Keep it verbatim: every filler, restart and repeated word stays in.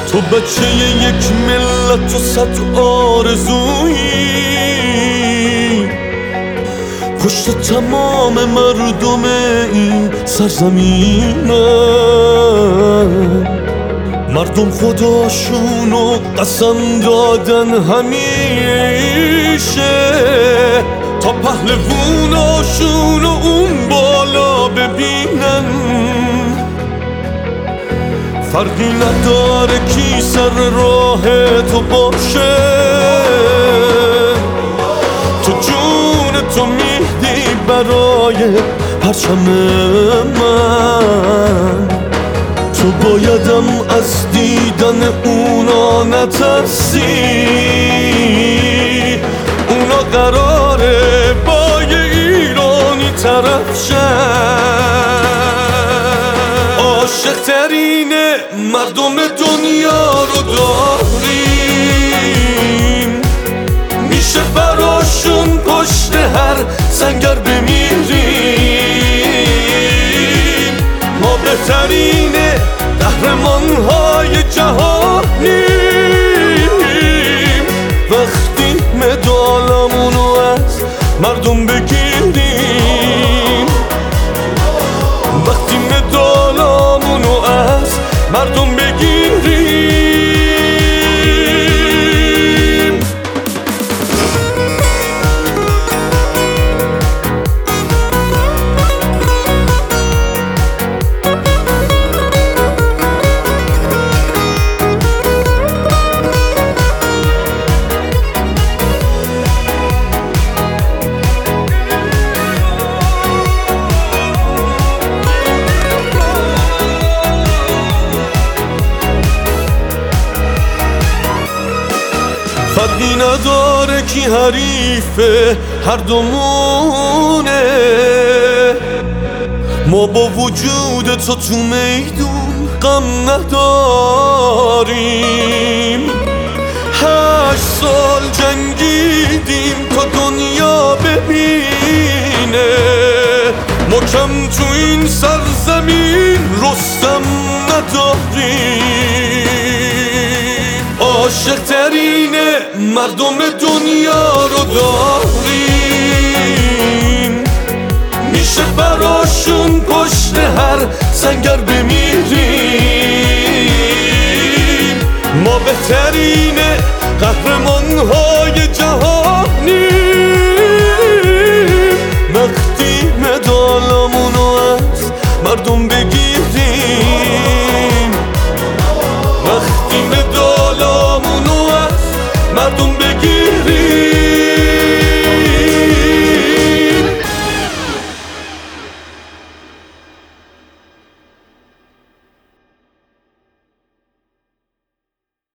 تو بچه یک ملت و صد آرزویی، پشت تمام مردم این سرزمینم. مردم خداشونو قسم دادن همیشه تا پهلووناشونو اون بالا ببینن. فرقی نداره کی سر راه تو باشه، تو جون تو میدی برای پرچم من. تو بایدم از دیدن اونا نترسی، اونا قراره با یه ایرانی طرف شن. عاشق ترین مردم دنیا رو داریم، میشه براشون پشت هر سنگر بمیریم. ما بهترین قهرمان‌های جهانیم وقتی مدالمونو از مردم بگیریم، وقتی مدالمونو از مردم بگیریم. فرقی نداره کی حریفه، هر دومونه. ما با وجود تو تو میدون غم نداریم. هشت سال جنگیدیم تا دنیا ببینه، ما کم تو این سرزمین رستم نداریم. عاشق ترین مردم دنیا رو داریم، میشه براشون پشت هر سنگر بمیریم. ما بهترین قهرمان‌های جهانیم وقتی مدالمونو از مردم بگیریم، وقتی مدالمونو از مردم بگیریم.